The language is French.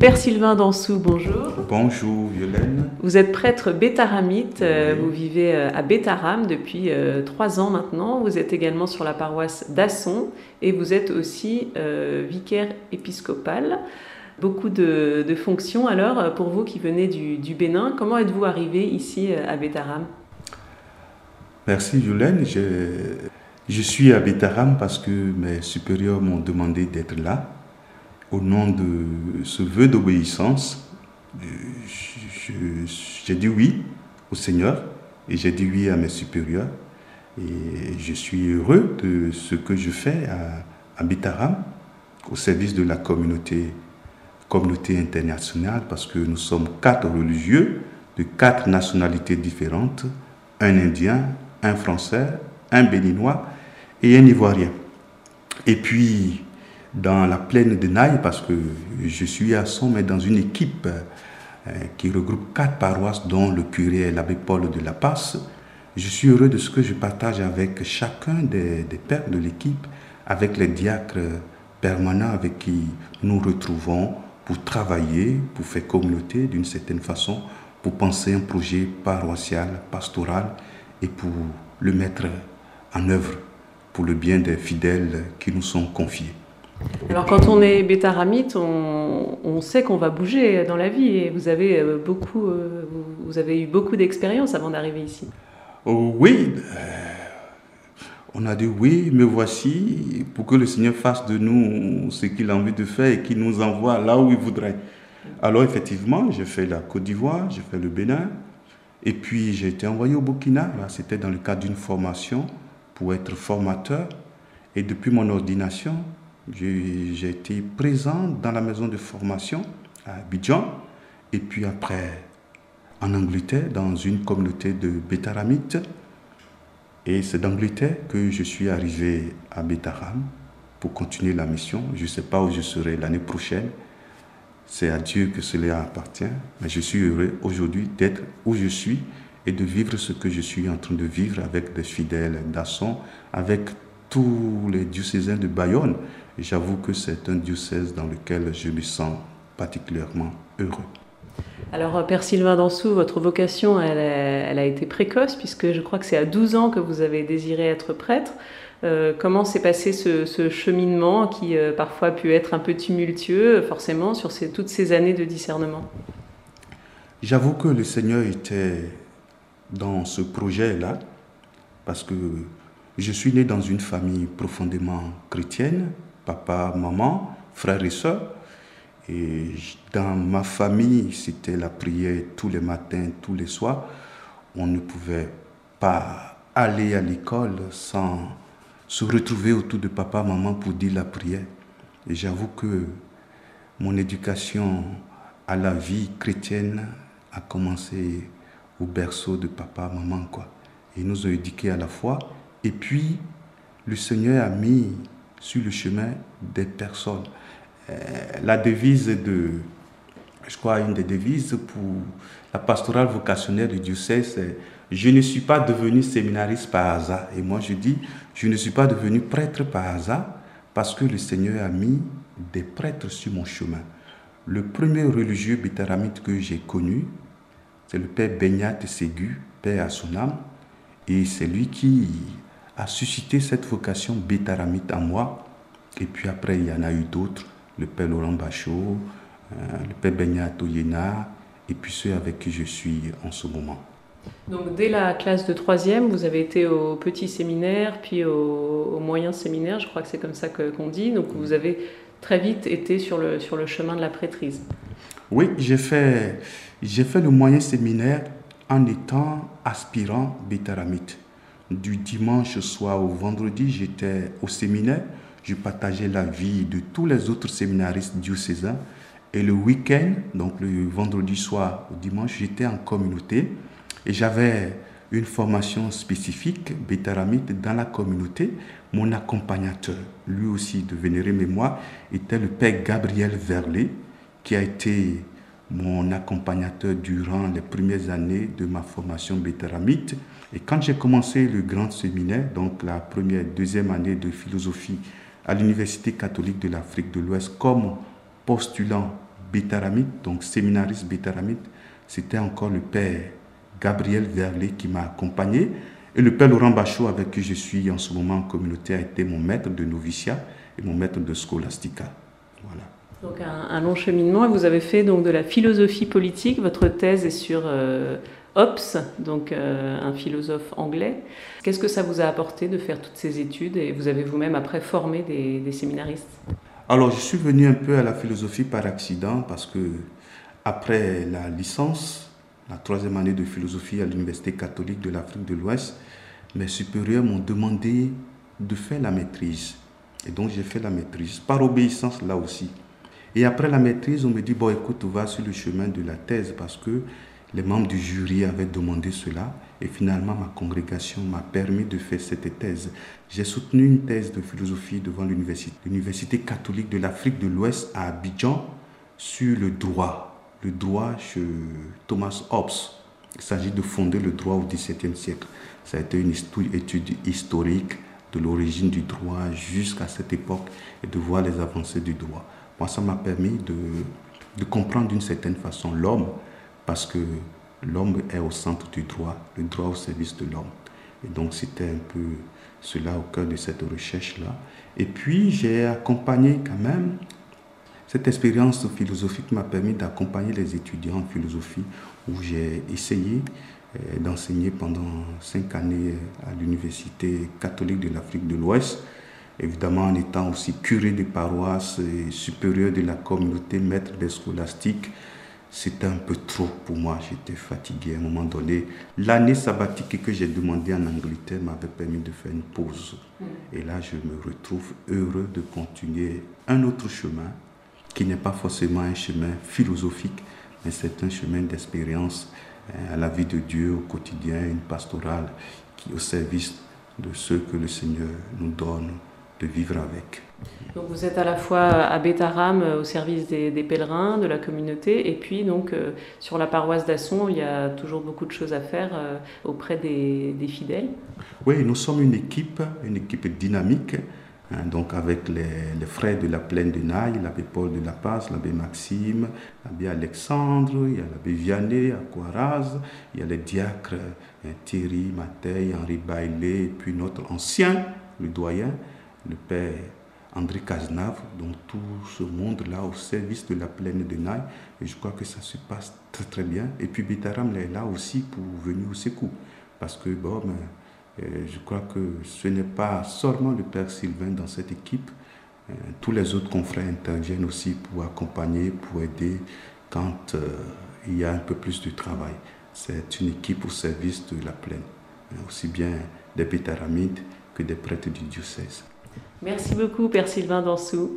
Père Sylvain Dansou, bonjour. Bonjour Violaine. Vous êtes prêtre bétaramite, vous vivez à Bétarame depuis 3 ans maintenant. Vous êtes également sur la paroisse d'Asson et vous êtes aussi vicaire épiscopal. Beaucoup de fonctions alors pour vous qui venez du Bénin. Comment êtes-vous arrivé ici à Bétarame? Merci Violaine. Je suis à Bétarame parce que mes supérieurs m'ont demandé d'être là. Au nom de ce vœu d'obéissance, j'ai dit oui au Seigneur et j'ai dit oui à mes supérieurs. Et je suis heureux de ce que je fais à Bétarame, au service de la communauté internationale, parce que nous sommes 4 religieux de 4 nationalités différentes, un Indien, un Français, un Béninois et un Ivoirien. Et puis, dans la plaine de Naï, parce que je suis à Asson, mais dans une équipe qui regroupe 4 paroisses, dont le curé est l'abbé Paul de la Passe. Je suis heureux de ce que je partage avec chacun des pères de l'équipe, avec les diacres permanents avec qui nous retrouvons pour travailler, pour faire communauté d'une certaine façon, pour penser un projet paroissial, pastoral et pour le mettre en œuvre pour le bien des fidèles qui nous sont confiés. Alors quand on est bétaramite, on sait qu'on va bouger dans la vie et vous avez eu beaucoup d'expérience avant d'arriver ici. Oh, oui, on a dit oui, me voici pour que le Seigneur fasse de nous ce qu'il a envie de faire et qu'il nous envoie là où il voudrait. Alors effectivement, j'ai fait la Côte d'Ivoire, j'ai fait le Bénin et puis j'ai été envoyé au Burkina. Là, c'était dans le cadre d'une formation pour être formateur et depuis mon ordination, j'ai été présent dans la maison de formation à Abidjan et puis après en Angleterre dans une communauté de bétaramites. Et c'est d'Angleterre que je suis arrivé à Bétarame pour continuer la mission. Je ne sais pas où je serai l'année prochaine. C'est à Dieu que cela appartient. Mais je suis heureux aujourd'hui d'être où je suis et de vivre ce que je suis en train de vivre avec des fidèles d'Asson, avec tous les diocésains de Bayonne. Et j'avoue que c'est un diocèse dans lequel je me sens particulièrement heureux. Alors, Père Sylvain Dansou, votre vocation, elle a été précoce, puisque je crois que c'est à 12 ans que vous avez désiré être prêtre. Comment s'est passé ce cheminement qui parfois a pu être un peu tumultueux, forcément, sur toutes ces années de discernement? J'avoue que le Seigneur était dans ce projet-là, parce que je suis né dans une famille profondément chrétienne, papa, maman, frères et sœurs. Et dans ma famille, c'était la prière tous les matins, tous les soirs. On ne pouvait pas aller à l'école sans se retrouver autour de papa, maman pour dire la prière. Et j'avoue que mon éducation à la vie chrétienne a commencé au berceau de papa, maman, quoi. Ils nous ont éduqués à la foi. Et puis, le Seigneur a mis sur le chemin des personnes. La devise une des devises pour la pastorale vocationnelle du diocèse, c'est « Je ne suis pas devenu séminariste par hasard ». Et moi je dis « Je ne suis pas devenu prêtre par hasard parce que le Seigneur a mis des prêtres sur mon chemin ». Le premier religieux bétaramite que j'ai connu, c'est le père Beignat Ségu, père à son âme, et c'est lui qui a suscité cette vocation bétaramite en moi. Et puis après, il y en a eu d'autres. Le père Laurent Bachot, le père Beignat Oyena, et puis ceux avec qui je suis en ce moment. Donc dès la classe de 3e, vous avez été au petit séminaire, puis au moyen séminaire, je crois que c'est comme ça qu'on dit. Donc vous avez très vite été sur le chemin de la prêtrise. Oui, j'ai fait le moyen séminaire en étant aspirant bétaramite. Du dimanche soir au vendredi, j'étais au séminaire. Je partageais la vie de tous les autres séminaristes diocésains. Et le week-end, donc le vendredi soir au dimanche, j'étais en communauté. Et j'avais une formation spécifique, bétaramite, dans la communauté. Mon accompagnateur, lui aussi de vénérée mémoire, était le père Gabriel Verlet, qui a été mon accompagnateur durant les premières années de ma formation bétaramite. Et quand j'ai commencé le grand séminaire, donc la deuxième année de philosophie à l'Université catholique de l'Afrique de l'Ouest comme postulant bétaramite, donc séminariste bétaramite, c'était encore le père Gabriel Verlet qui m'a accompagné. Et le père Laurent Bachot, avec qui je suis en ce moment en communauté, a été mon maître de noviciat et mon maître de scolastica. Voilà. Donc un long cheminement. Et vous avez fait donc de la philosophie politique. Votre thèse est sur Hobbes, donc un philosophe anglais. Qu'est-ce que ça vous a apporté de faire toutes ces études? Et vous avez vous-même après formé des séminaristes? Alors, je suis venu un peu à la philosophie par accident parce que après la licence, la 3e année de philosophie à l'Université catholique de l'Afrique de l'Ouest, mes supérieurs m'ont demandé de faire la maîtrise. Et donc, j'ai fait la maîtrise, par obéissance là aussi. Et après la maîtrise, on me dit, bon, écoute, va sur le chemin de la thèse parce que les membres du jury avaient demandé cela. Et finalement, ma congrégation m'a permis de faire cette thèse. J'ai soutenu une thèse de philosophie devant l'Université catholique de l'Afrique de l'Ouest à Abidjan sur le droit chez Thomas Hobbes. Il s'agit de fonder le droit au XVIIe siècle. Ça a été une étude historique de l'origine du droit jusqu'à cette époque et de voir les avancées du droit. Moi, ça m'a permis de comprendre d'une certaine façon l'homme, parce que l'homme est au centre du droit, le droit au service de l'homme. Et donc, c'était un peu cela au cœur de cette recherche-là. Et puis, j'ai accompagné quand même. Cette expérience philosophique m'a permis d'accompagner les étudiants en philosophie où j'ai essayé d'enseigner pendant 5 années à l'Université catholique de l'Afrique de l'Ouest, évidemment en étant aussi curé de paroisse et supérieur de la communauté, maître des scolastiques. C'était un peu trop pour moi, j'étais fatigué à un moment donné. L'année sabbatique que j'ai demandé en Angleterre m'avait permis de faire une pause. Et là, je me retrouve heureux de continuer un autre chemin qui n'est pas forcément un chemin philosophique, mais c'est un chemin d'expérience à la vie de Dieu au quotidien, une pastorale qui est au service de ceux que le Seigneur nous donne de vivre avec. Donc vous êtes à la fois à Bétharam au service des pèlerins, de la communauté, et puis donc sur la paroisse d'Asson, il y a toujours beaucoup de choses à faire auprès des fidèles. Oui, nous sommes une équipe dynamique, donc avec les frères de la plaine de Naï, l'abbé Paul de la Paz, l'abbé Maxime, l'abbé Alexandre, il y a l'abbé Vianney à Coiraz, il y a les diacres Thierry, Matei, Henri Baillet, et puis notre ancien, le doyen, le père André Cazenave, donc tout ce monde-là au service de la plaine de Naï, et je crois que ça se passe très très bien. Et puis Bétharam est là aussi pour venir au secours, parce que bon, je crois que ce n'est pas seulement le père Sylvain dans cette équipe, tous les autres confrères interviennent aussi pour accompagner, pour aider quand il y a un peu plus de travail. C'est une équipe au service de la plaine, aussi bien des bétharamites que des prêtres du diocèse. Merci beaucoup, Père Sylvain Dansou.